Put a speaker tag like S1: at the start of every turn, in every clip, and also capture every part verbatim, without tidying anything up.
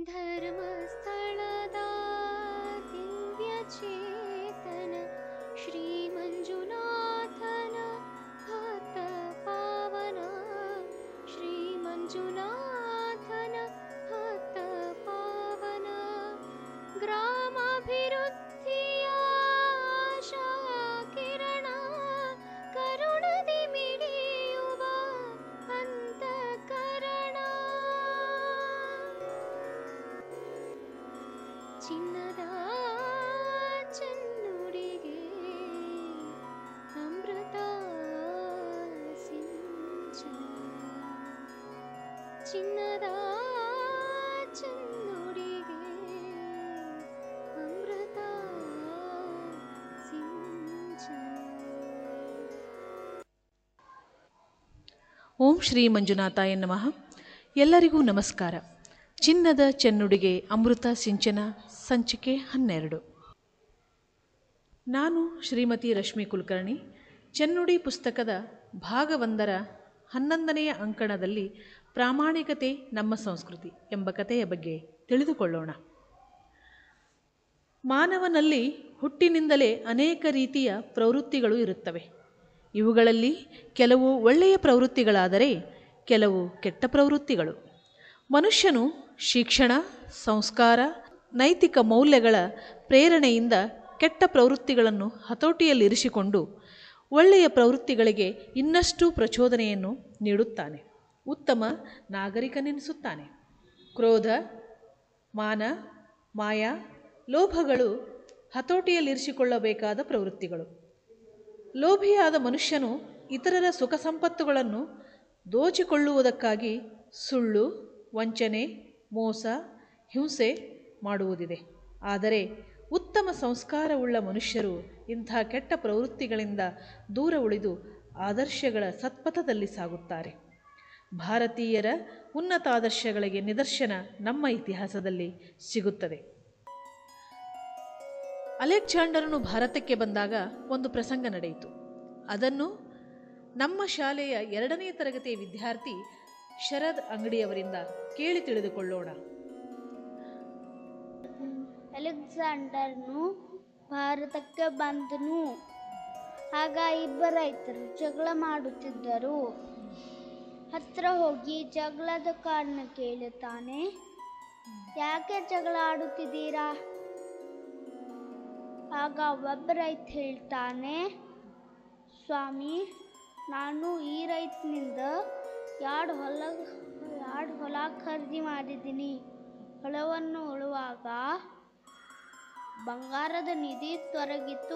S1: ಧರ್ಮಸ್ಥಳದ ದಿವ್ಯ ಚೇತನ ಶ್ರೀ ಮಂಜುನಾಥನ ಭಕ್ತ ಪಾವನ, ಶ್ರೀ ಮಂಜುನಾಥನ ಭಕ್ತ ಪಾವನ, ಗ್ರಾಮಾಭಿವೃದ್ಧಿಯ ಆಶಾ ಕಿರಣ, ಕರುಣದಿ ಮಿಡಿಯುವ ಅಂತಃಕರಣ, ಚಿನ್ನದ ಚೆನ್ನುಡಿಗೆ ಅಮೃತ ಸಿಂಚನ, ಚಿನ್ನದ ಚೆನ್ನುಡಿಗೆ ಅಮೃತ ಸಿಂಚನ.
S2: ಓಂ ಶ್ರೀ ಮಂಜುನಾಥಾಯ ನಮಃ. ಎಲ್ಲರಿಗೂ ನಮಸ್ಕಾರ. ಚಿನ್ನದ ಚೆನ್ನುಡಿಗೆ ಅಮೃತ ಸಿಂಚನ ಸಂಚಿಕೆ ಹನ್ನೆರಡು. ನಾನು ಶ್ರೀಮತಿ ರಶ್ಮಿ ಕುಲಕರ್ಣಿ. ಚೆನ್ನುಡಿ ಪುಸ್ತಕದ ಭಾಗವೊಂದರ ಹನ್ನೊಂದನೆಯ ಅಂಕಣದಲ್ಲಿ ಪ್ರಾಮಾಣಿಕತೆ ನಮ್ಮ ಸಂಸ್ಕೃತಿ ಎಂಬ ಕಥೆಯ ಬಗ್ಗೆ ತಿಳಿದುಕೊಳ್ಳೋಣ. ಮಾನವನಲ್ಲಿ ಹುಟ್ಟಿನಿಂದಲೇ ಅನೇಕ ರೀತಿಯ ಪ್ರವೃತ್ತಿಗಳು ಇರುತ್ತವೆ. ಇವುಗಳಲ್ಲಿ ಕೆಲವು ಒಳ್ಳೆಯ ಪ್ರವೃತ್ತಿಗಳಾದರೆ ಕೆಲವು ಕೆಟ್ಟ ಪ್ರವೃತ್ತಿಗಳು. ಮನುಷ್ಯನು ಶಿಕ್ಷಣ, ಸಂಸ್ಕಾರ, ನೈತಿಕ ಮೌಲ್ಯಗಳ ಪ್ರೇರಣೆಯಿಂದ ಕೆಟ್ಟ ಪ್ರವೃತ್ತಿಗಳನ್ನು ಹತೋಟಿಯಲ್ಲಿರಿಸಿಕೊಂಡು ಒಳ್ಳೆಯ ಪ್ರವೃತ್ತಿಗಳಿಗೆ ಇನ್ನಷ್ಟು ಪ್ರಚೋದನೆಯನ್ನು ನೀಡುತ್ತಾನೆ, ಉತ್ತಮ ನಾಗರಿಕನೆನಿಸುತ್ತಾನೆ. ಕ್ರೋಧ, ಮಾನ, ಮಾಯ, ಲೋಭಗಳು ಹತೋಟಿಯಲ್ಲಿರಿಸಿಕೊಳ್ಳಬೇಕಾದ ಪ್ರವೃತ್ತಿಗಳು. ಲೋಭಿಯಾದ ಮನುಷ್ಯನು ಇತರರ ಸುಖ ಸಂಪತ್ತುಗಳನ್ನು ದೋಚಿಕೊಳ್ಳುವುದಕ್ಕಾಗಿ ಸುಳ್ಳು, ವಂಚನೆ, ಮೋಸ, ಹಿಂಸೆ ಮಾಡುವುದಿದೆ. ಆದರೆ ಉತ್ತಮ ಸಂಸ್ಕಾರವುಳ್ಳ ಮನುಷ್ಯರು ಇಂಥ ಕೆಟ್ಟ ಪ್ರವೃತ್ತಿಗಳಿಂದ ದೂರ ಉಳಿದು ಆದರ್ಶಗಳ ಸತ್ಪಥದಲ್ಲಿ ಸಾಗುತ್ತಾರೆ. ಭಾರತೀಯರ ಉನ್ನತ ಆದರ್ಶಗಳಿಗೆ ನಿದರ್ಶನ ನಮ್ಮ ಇತಿಹಾಸದಲ್ಲಿ ಸಿಗುತ್ತದೆ. ಅಲೆಕ್ಸಾಂಡರನು ಭಾರತಕ್ಕೆ ಬಂದಾಗ ಒಂದು ಪ್ರಸಂಗ ನಡೆಯಿತು. ಅದನ್ನು ನಮ್ಮ ಶಾಲೆಯ ಎರಡನೇ ತರಗತಿಯ ವಿದ್ಯಾರ್ಥಿ ಶರದ್ ಅಂಗಡಿಯವರಿಂದ ಕೇಳಿ ತಿಳಿದುಕೊಳ್ಳೋಣ.
S3: ಅಲೆಕ್ಸಾಂಡರ್ನು ಭಾರತಕ್ಕೆ ಬಂದನು. ಆಗ ಇಬ್ಬರು ರೈತರು ಜಗಳ ಮಾಡುತ್ತಿದ್ದರು. ಹತ್ರ ಹೋಗಿ ಜಗಳದ ಕಾರಣ ಕೇಳುತ್ತಾನೆ. ಯಾಕೆ ಜಗಳ ಆಡುತ್ತಿದ್ದೀರಾ? ಆಗ ಒಬ್ಬ ರೈತ ಹೇಳ್ತಾನೆ, ಸ್ವಾಮಿ, ನಾನು ಈ ರೈತನಿಂದ ಎರಡು ಹೊಲ ಎರಡು ಹೊಲ ಖರೀದಿ ಮಾಡಿದ್ದೀನಿ. ಹೊಲವನ್ನು ಉಳುವಾಗ ಬಂಗಾರದ ನಿಧಿ ತೊರಗಿತು.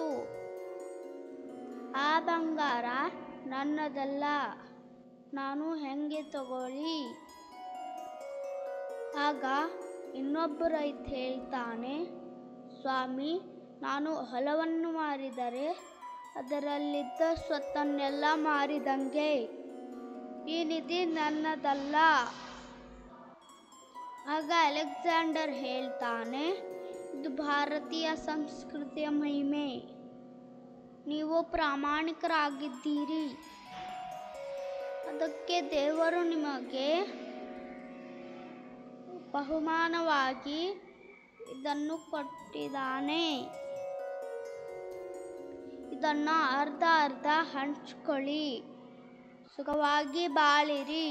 S3: ಆ ಬಂಗಾರ ನನ್ನದಲ್ಲ, ನಾನು ಹೆಂಗೆ ತಗೊಳ್ಳಿ? ಆಗ ಇನ್ನೊಬ್ಬ ರೈತ ಹೇಳ್ತಾನೆ, ಸ್ವಾಮಿ, ನಾನು ಹೊಲವನ್ನು ಮಾರಿದರೆ ಅದರಲ್ಲಿದ್ದ ಸ್ವತ್ತನ್ನೆಲ್ಲ ಮಾರಿದಂಗೆ. ಈ ನಿಧಿ ನನ್ನದಲ್ಲ. ಆಗ ಅಲೆಕ್ಸಾಂಡರ್ ಹೇಳ್ತಾನೆ, ಇದು ಭಾರತೀಯ ಸಂಸ್ಕೃತಿಯ ಮಹಿಮೆ. ನೀವು ಪ್ರಾಮಾಣಿಕರಾಗಿದ್ದೀರಿ, ಅದಕ್ಕೆ ದೇವರು ನಿಮಗೆ ಬಹುಮಾನವಾಗಿ ಇದನ್ನು ಕೊಟ್ಟಿದ್ದಾನೆ. ಇದನ್ನು ಅರ್ಧ ಅರ್ಧ ಹಂಚ್ಕೊಳ್ಳಿ, ಸುಖವಾಗಿ ಬಾಳಿರಿ.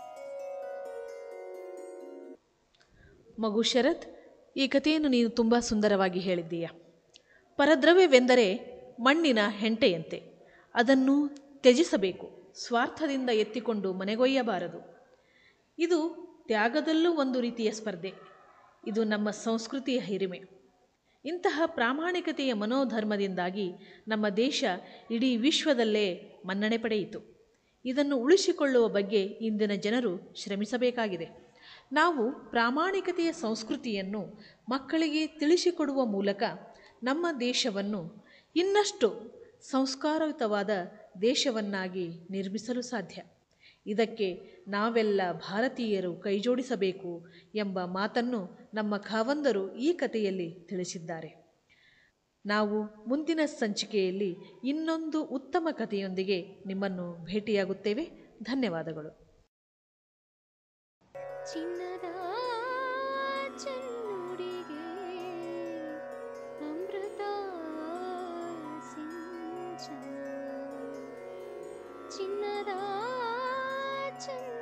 S2: ಮಗು ಶರತ್, ಈ ಕಥೆಯನ್ನು ನೀನು ತುಂಬ ಸುಂದರವಾಗಿ ಹೇಳಿದ್ದೀಯ. ಪರದ್ರವ್ಯವೆಂದರೆ ಮಣ್ಣಿನ ಹೆಂಟೆಯಂತೆ. ಅದನ್ನು ತ್ಯಜಿಸಬೇಕು, ಸ್ವಾರ್ಥದಿಂದ ಎತ್ತಿಕೊಂಡು ಮನೆಗೊಯ್ಯಬಾರದು. ಇದು ತ್ಯಾಗದಲ್ಲೂ ಒಂದು ರೀತಿಯ ಸ್ಪರ್ಧೆ. ಇದು ನಮ್ಮ ಸಂಸ್ಕೃತಿಯ ಹಿರಿಮೆ. ಇಂತಹ ಪ್ರಾಮಾಣಿಕತೆಯ ಮನೋಧರ್ಮದಿಂದಾಗಿ ನಮ್ಮ ದೇಶ ಇಡೀ ವಿಶ್ವದಲ್ಲೇ ಮನ್ನಣೆ ಪಡೆಯಿತು. ಇದನ್ನು ಉಳಿಸಿಕೊಳ್ಳುವ ಬಗ್ಗೆ ಇಂದಿನ ಜನರು ಶ್ರಮಿಸಬೇಕಾಗಿದೆ. ನಾವು ಪ್ರಾಮಾಣಿಕತೆಯ ಸಂಸ್ಕೃತಿಯನ್ನು ಮಕ್ಕಳಿಗೆ ತಿಳಿಸಿಕೊಡುವ ಮೂಲಕ ನಮ್ಮ ದೇಶವನ್ನು ಇನ್ನಷ್ಟು ಸಂಸ್ಕಾರಯುತವಾದ ದೇಶವನ್ನಾಗಿ ನಿರ್ಮಿಸಲು ಸಾಧ್ಯ. ಇದಕ್ಕೆ ನಾವೆಲ್ಲ ಭಾರತೀಯರು ಕೈಜೋಡಿಸಬೇಕು ಎಂಬ ಮಾತನ್ನು ನಮ್ಮ ಖಾವಂದರು ಈ ಕಥೆಯಲ್ಲಿ ತಿಳಿಸಿದ್ದಾರೆ. ನಾವು ಮುಂದಿನ ಸಂಚಿಕೆಯಲ್ಲಿ ಇನ್ನೊಂದು ಉತ್ತಮ ಕಥೆಯೊಂದಿಗೆ ನಿಮ್ಮನ್ನು ಭೇಟಿಯಾಗುತ್ತೇವೆ. ಧನ್ಯವಾದಗಳು.
S1: ಚಿನ್ನದ ಚಿನ್ನದ ಚಂದ್ರಿಕೆ